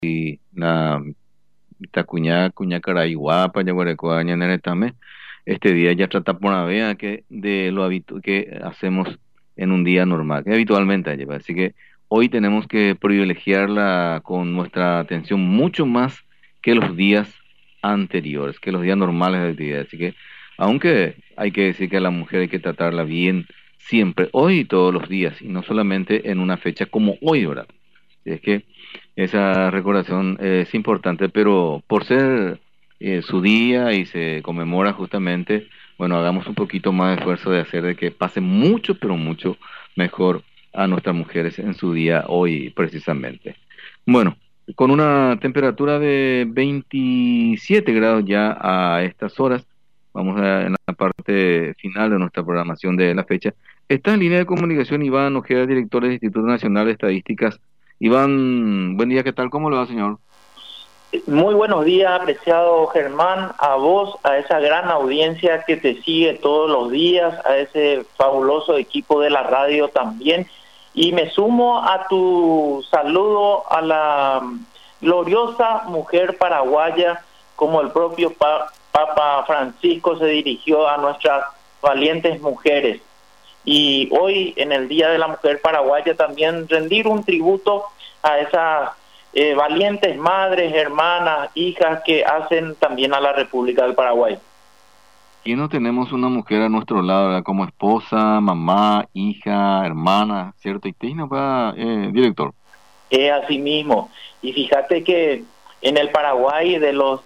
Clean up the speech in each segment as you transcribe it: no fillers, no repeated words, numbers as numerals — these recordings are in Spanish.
la Itacuñá, Cuñacaraiguapa, Yaguarecoa, Ñaneretame. Este día ya trata por una vez que de lo que hacemos en un día normal, que habitualmente hay, ¿va? Así que hoy tenemos que privilegiarla con nuestra atención mucho más que los días anteriores, que los días normales de actividad. Así que, aunque hay que decir que a la mujer hay que tratarla bien siempre, hoy y todos los días, y no solamente en una fecha como hoy, ¿verdad? Es que esa recordación es importante, pero por ser su día y se conmemora justamente, bueno, hagamos un poquito más de esfuerzo de hacer de que pase mucho, pero mucho mejor a nuestras mujeres en su día hoy precisamente. Bueno, con una temperatura de 27 grados ya a estas horas, vamos en la parte final de nuestra programación de la fecha. Está en línea de comunicación Iván Ojeda, director del Instituto Nacional de Estadísticas. Iván, buen día, ¿qué tal? ¿Cómo le va, señor? Muy buenos días, apreciado Germán, a vos, a esa gran audiencia que te sigue todos los días, a ese fabuloso equipo de la radio también. Y me sumo a tu saludo a la gloriosa mujer paraguaya, como el propio Papa Francisco se dirigió a nuestras valientes mujeres. Y hoy, en el Día de la Mujer Paraguaya, también rendir un tributo a esas valientes madres, hermanas, hijas que hacen también a la República del Paraguay. Y no tenemos una mujer a nuestro lado, ¿verdad? Como esposa, mamá, hija, hermana, ¿cierto? Y te nos va, director. Así mismo. Y fíjate que en el Paraguay, de los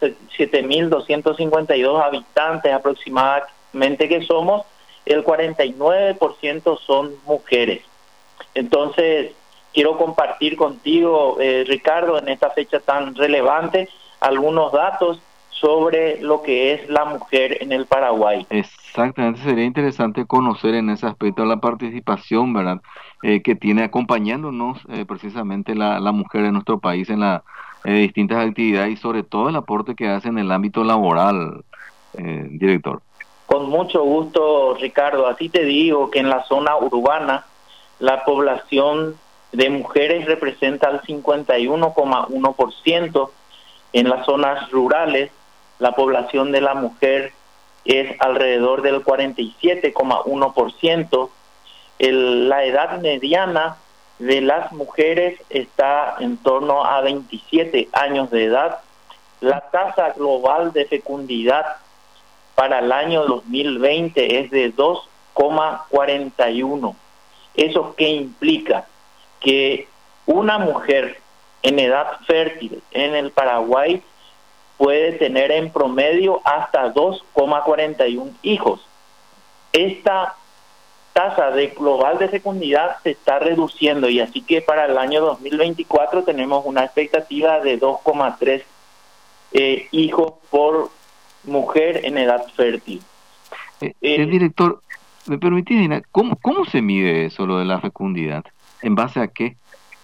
7.252 habitantes aproximadamente que somos, el 49% son mujeres. Entonces, quiero compartir contigo, Ricardo, en esta fecha tan relevante, algunos datos sobre lo que es la mujer en el Paraguay. Exactamente, sería interesante conocer en ese aspecto la participación, ¿verdad? Que tiene acompañándonos precisamente la mujer en nuestro país en las distintas actividades y sobre todo el aporte que hace en el ámbito laboral, director. Con mucho gusto, Ricardo. Así te digo que en la zona urbana la población de mujeres representa el 51,1%. En las zonas rurales la población de la mujer es alrededor del 47,1%. La edad mediana de las mujeres está en torno a 27 años de edad. La tasa global de fecundidad para el año 2020 es de 2,41. ¿Eso qué implica? Que una mujer en edad fértil en el Paraguay puede tener en promedio hasta 2,41 hijos. Esta tasa global de fecundidad se está reduciendo y así que para el año 2024 tenemos una expectativa de 2,3 hijos por mujer en edad fértil. Director, ¿me permitís, Dina, cómo se mide eso, lo de la fecundidad? ¿En base a qué?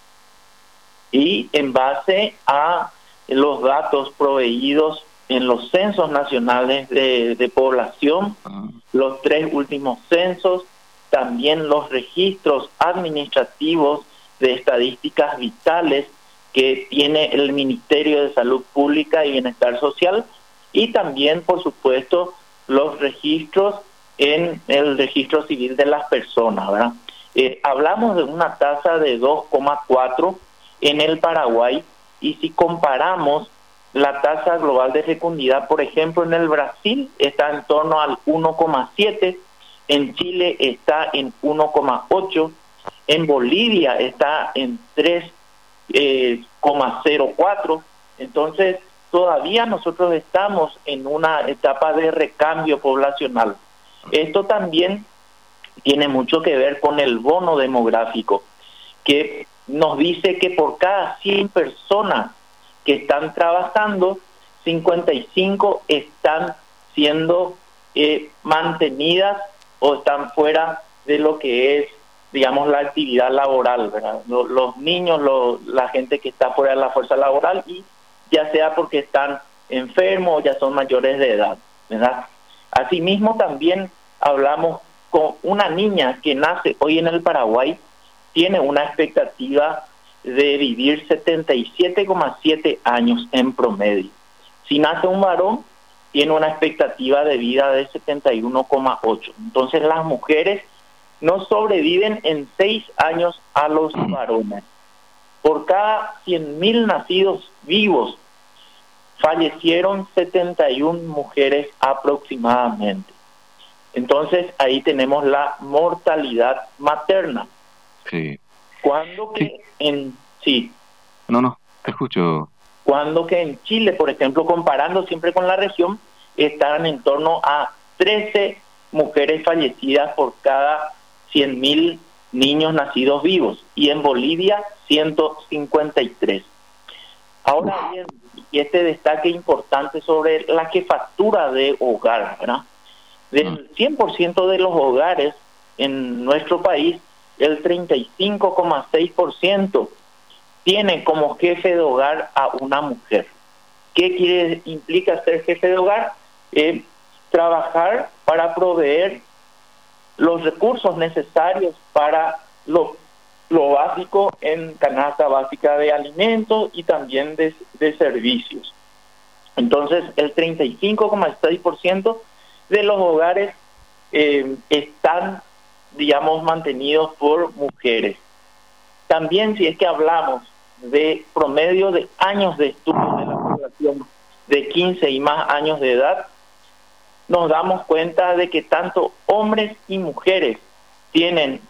Y en base a los datos proveídos en los censos nacionales de población, los 3 últimos censos, también los registros administrativos de estadísticas vitales que tiene el Ministerio de Salud Pública y Bienestar Social, y también, por supuesto, los registros en el registro civil de las personas, ¿verdad? Hablamos de una tasa de 2,4 en el Paraguay, y si comparamos la tasa global de fecundidad, por ejemplo, en el Brasil está en torno al 1,7, en Chile está en 1,8, en Bolivia está en 3,04, entonces todavía nosotros estamos en una etapa de recambio poblacional. Esto también tiene mucho que ver con el bono demográfico, que nos dice que por cada 100 personas que están trabajando, 55 están siendo mantenidas o están fuera de lo que es, digamos, la actividad laboral, ¿verdad? Los niños, la gente que está fuera de la fuerza laboral, y ya sea porque están enfermos o ya son mayores de edad, ¿verdad? Asimismo, también hablamos con una niña que nace hoy en el Paraguay, tiene una expectativa de vivir 77,7 años en promedio. Si nace un varón, tiene una expectativa de vida de 71,8. Entonces las mujeres no sobreviven en 6 años a los varones. Por cada 100.000 nacidos vivos, fallecieron 71 mujeres aproximadamente. Entonces ahí tenemos la mortalidad materna. Sí. Cuando que sí. No, te escucho. Cuando que en Chile, por ejemplo, comparando siempre con la región, están en torno a 13 mujeres fallecidas por cada 100.000 niños nacidos vivos, y en Bolivia 153. Ahora bien, y este destaque importante sobre la jefatura de hogar, ¿verdad? Del 100% de los hogares en nuestro país, el 35,6% tiene como jefe de hogar a una mujer. ¿Qué implica ser jefe de hogar? Trabajar para proveer los recursos necesarios para lo básico en canasta básica de alimentos y también de servicios. Entonces, el 35,6% de los hogares están, digamos, mantenidos por mujeres. También, si es que hablamos de promedio de años de estudio de la población de 15 y más años de edad, nos damos cuenta de que tanto hombres y mujeres tienen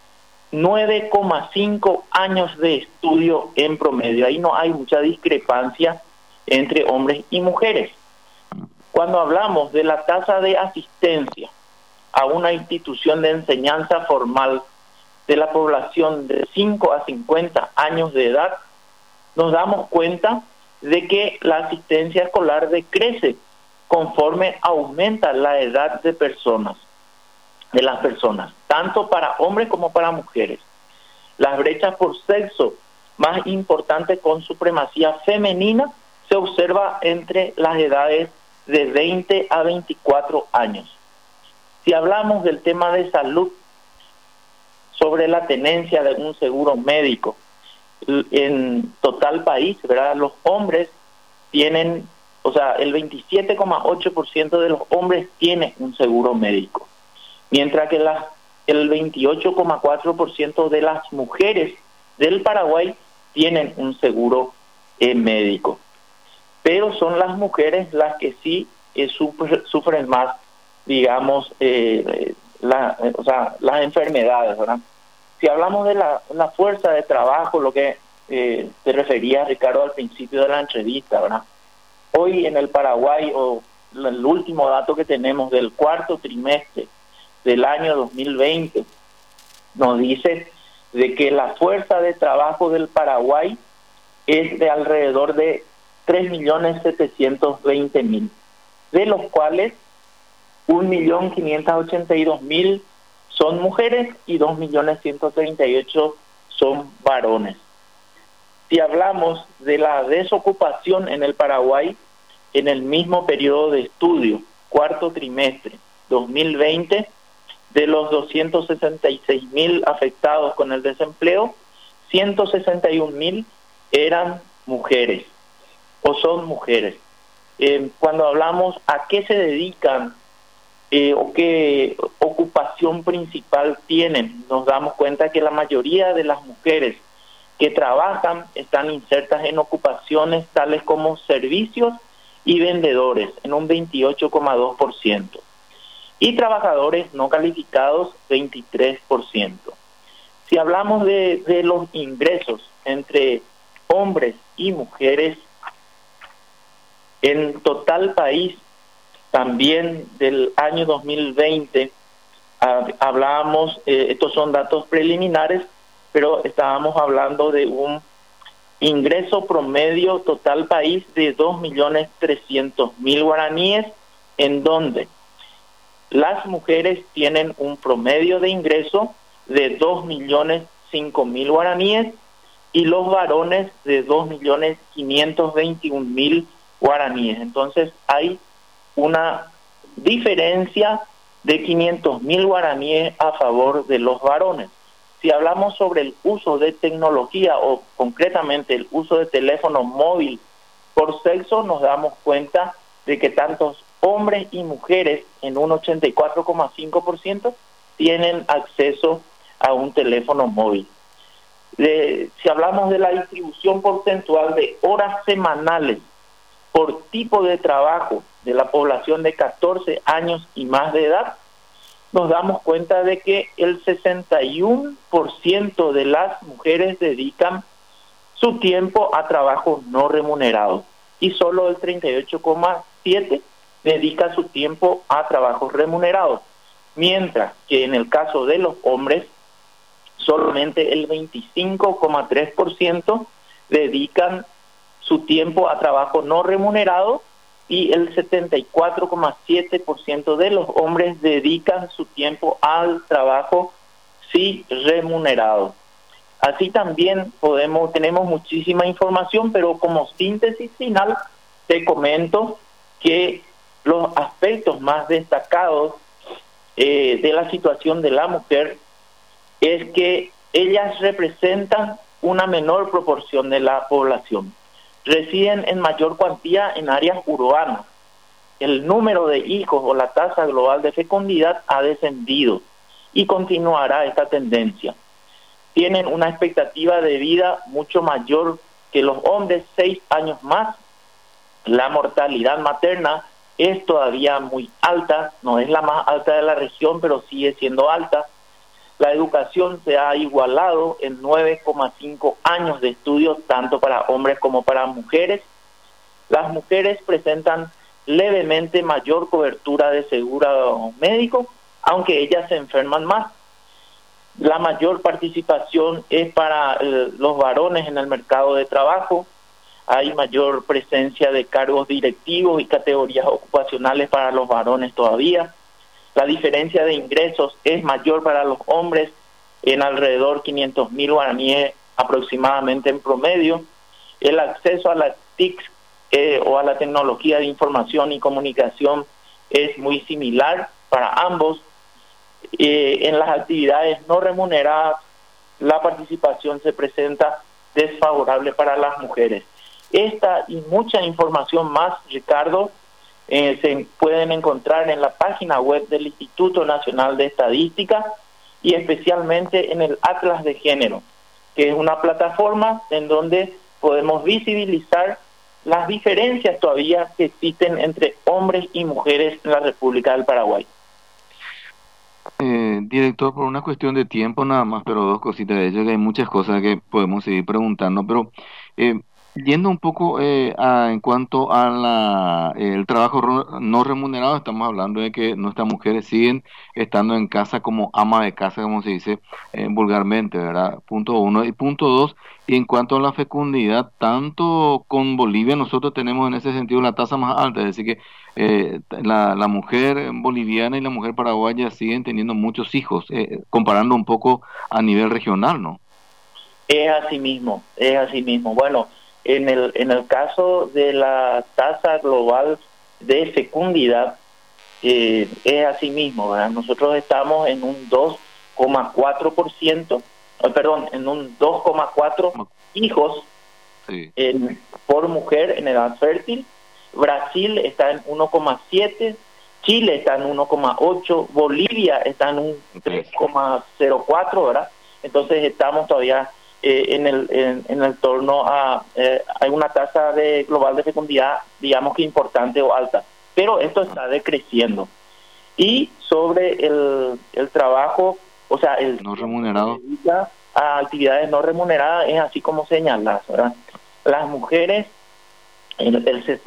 9,5 años de estudio en promedio. Ahí no hay mucha discrepancia entre hombres y mujeres. Cuando hablamos de la tasa de asistencia a una institución de enseñanza formal de la población de 5 a 50 años de edad, nos damos cuenta de que la asistencia escolar decrece conforme aumenta la edad de las personas, tanto para hombres como para mujeres. Las brechas por sexo más importantes con supremacía femenina se observa entre las edades de 20 a 24 años. Si hablamos del tema de salud, sobre la tenencia de un seguro médico, en total país, ¿verdad? Los hombres tienen, el 27,8% de los hombres tiene un seguro médico, mientras que el 28,4% de las mujeres del Paraguay tienen un seguro médico. Pero son las mujeres las que sí sufren más, digamos, las enfermedades, ¿verdad? Si hablamos de la fuerza de trabajo, lo que te refería, Ricardo, al principio de la entrevista, ¿verdad? Hoy en el Paraguay, el último dato que tenemos del cuarto trimestre del año 2020, nos dice de que la fuerza de trabajo del Paraguay es de alrededor de 3.720.000, de los cuales 1.582.000 son mujeres y 2.138.000 son varones. Si hablamos de la desocupación en el Paraguay, en el mismo periodo de estudio, cuarto trimestre 2020, de los 266.000 afectados con el desempleo, 161.000 eran mujeres o son mujeres. Cuando hablamos a qué se dedican o qué ocupación principal tienen, nos damos cuenta que la mayoría de las mujeres que trabajan están insertas en ocupaciones tales como servicios y vendedores, en un 28,2%, y trabajadores no calificados, 23%. Si hablamos de los ingresos entre hombres y mujeres, en total país, también del año 2020, hablábamos, estos son datos preliminares, pero estábamos hablando de un ingreso promedio total país de 2.300.000 guaraníes, en donde las mujeres tienen un promedio de ingreso de 2.005.000 guaraníes y los varones de 2.521.000 guaraníes. Entonces hay una diferencia de 500.000 guaraníes a favor de los varones. Si hablamos sobre el uso de tecnología o concretamente el uso de teléfono móvil por sexo, nos damos cuenta de que tantos hombres y mujeres en un 84,5% tienen acceso a un teléfono móvil. Si hablamos de la distribución porcentual de horas semanales por tipo de trabajo de la población de 14 años y más de edad, nos damos cuenta de que el 61% de las mujeres dedican su tiempo a trabajo no remunerado y solo el 38,7% dedica su tiempo a trabajo remunerado, mientras que en el caso de los hombres solamente el 25,3% dedican su tiempo a trabajo no remunerado y el 74,7% de los hombres dedican su tiempo al trabajo sí remunerado. Así también tenemos muchísima información, pero como síntesis final te comento que los aspectos más destacados de la situación de la mujer es que ellas representan una menor proporción de la población. Residen en mayor cuantía en áreas urbanas. El número de hijos o la tasa global de fecundidad ha descendido y continuará esta tendencia. Tienen una expectativa de vida mucho mayor que los hombres, 6 años más. La mortalidad materna es todavía muy alta, no es la más alta de la región, pero sigue siendo alta. La educación se ha igualado en 9,5 años de estudio, tanto para hombres como para mujeres. Las mujeres presentan levemente mayor cobertura de seguro médico, aunque ellas se enferman más. La mayor participación es para los varones en el mercado de trabajo. Hay mayor presencia de cargos directivos y categorías ocupacionales para los varones todavía. La diferencia de ingresos es mayor para los hombres en alrededor 500.000 guaraníes aproximadamente en promedio. El acceso a las TIC o a la tecnología de información y comunicación es muy similar para ambos. En las actividades no remuneradas, la participación se presenta desfavorable para las mujeres. Esta y mucha información más, Ricardo, se pueden encontrar en la página web del Instituto Nacional de Estadística y especialmente en el Atlas de Género, que es una plataforma en donde podemos visibilizar las diferencias todavía que existen entre hombres y mujeres en la República del Paraguay. Director, por una cuestión de tiempo nada más, pero dos cositas de ello, que hay muchas cosas que podemos seguir preguntando, pero yendo un poco en cuanto a el trabajo no remunerado, estamos hablando de que nuestras mujeres siguen estando en casa como ama de casa, como se dice vulgarmente, ¿verdad? Punto uno. Y punto dos, y en cuanto a la fecundidad, tanto con Bolivia nosotros tenemos en ese sentido la tasa más alta, es decir que la mujer boliviana y la mujer paraguaya siguen teniendo muchos hijos, comparando un poco a nivel regional, ¿no? Es así mismo, es así mismo. Bueno, en el caso de la tasa global de fecundidad, es así mismo, ¿verdad? Nosotros estamos en un 2,4%, en un 2,4 hijos sí, por mujer en edad fértil. Brasil está en 1,7, Chile está en 1,8, Bolivia está en un 3,04, ¿verdad? Entonces estamos todavía en el torno a hay una tasa global de fecundidad, digamos que importante o alta, pero esto está decreciendo. Y sobre el trabajo, o sea, el no remunerado, a actividades no remuneradas, es así como señalas, ¿verdad? Las mujeres, el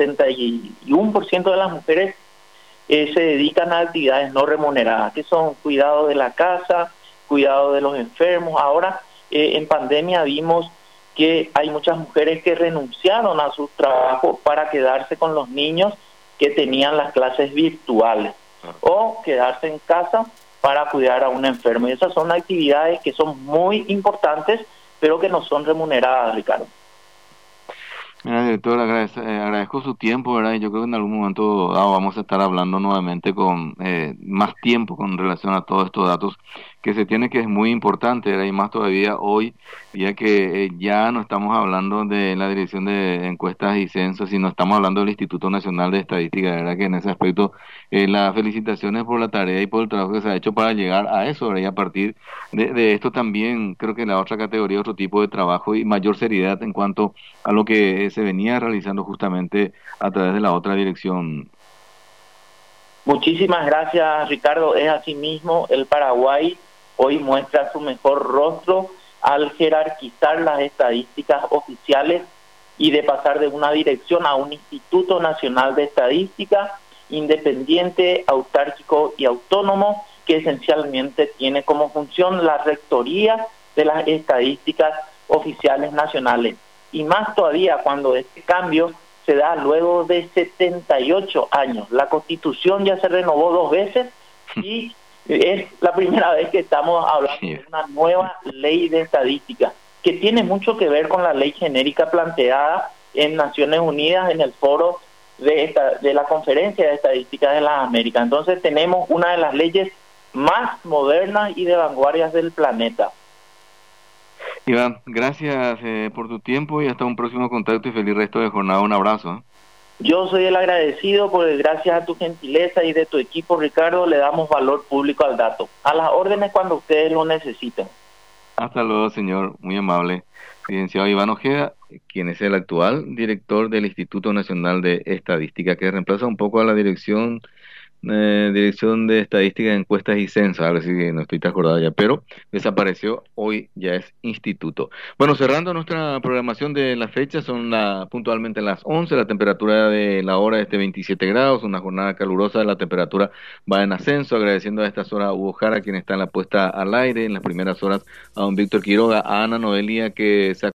61% de las mujeres se dedican a actividades no remuneradas, que son cuidado de la casa, cuidado de los enfermos. Ahora, en pandemia vimos que hay muchas mujeres que renunciaron a su trabajo para quedarse con los niños que tenían las clases virtuales o quedarse en casa para cuidar a un enfermo. Y esas son actividades que son muy importantes, pero que no son remuneradas, Ricardo. Mira, director, agradezco su tiempo, ¿verdad? Y yo creo que en algún momento dado vamos a estar hablando nuevamente con más tiempo con relación a todos estos datos que se tiene, que es muy importante, ¿verdad? Y más todavía hoy, ya que ya no estamos hablando de la Dirección de Encuestas y Censos, sino estamos hablando del Instituto Nacional de Estadística, ¿verdad? Que en ese aspecto las felicitaciones por la tarea y por el trabajo que se ha hecho para llegar a eso, ¿verdad? Y a partir de esto también creo que la otra categoría, otro tipo de trabajo y mayor seriedad en cuanto a lo que se venía realizando justamente a través de la otra dirección. Muchísimas gracias, Ricardo. Es así mismo, el Paraguay hoy muestra su mejor rostro al jerarquizar las estadísticas oficiales y de pasar de una dirección a un Instituto Nacional de Estadística independiente, autárquico y autónomo, que esencialmente tiene como función la rectoría de las estadísticas oficiales nacionales. Y más todavía cuando este cambio se da luego de 78 años. La Constitución ya se renovó 2 veces y es la primera vez que estamos hablando de una nueva ley de estadística, que tiene mucho que ver con la ley genérica planteada en Naciones Unidas en el foro de la Conferencia de Estadística de las Américas. Entonces tenemos una de las leyes más modernas y de vanguardias del planeta. Iván, gracias por tu tiempo y hasta un próximo contacto y feliz resto de jornada. Un abrazo. Yo soy el agradecido porque gracias a tu gentileza y de tu equipo, Ricardo, le damos valor público al dato. A las órdenes cuando ustedes lo necesiten. Hasta luego, señor. Muy amable. Licenciado Iván Ojeda, quien es el actual director del Instituto Nacional de Estadística, que reemplaza un poco a la Dirección de Estadística, Encuestas y Censos, ahora sí que no estoy tan acordado ya, pero desapareció, hoy ya es instituto. Bueno, cerrando nuestra programación de la fecha, son puntualmente las 11, la temperatura de la hora es de 27 grados, una jornada calurosa, la temperatura va en ascenso, agradeciendo a estas horas a Hugo Jara, quien está en la puesta al aire, en las primeras horas a don Víctor Quiroga, a Ana Noelia, que se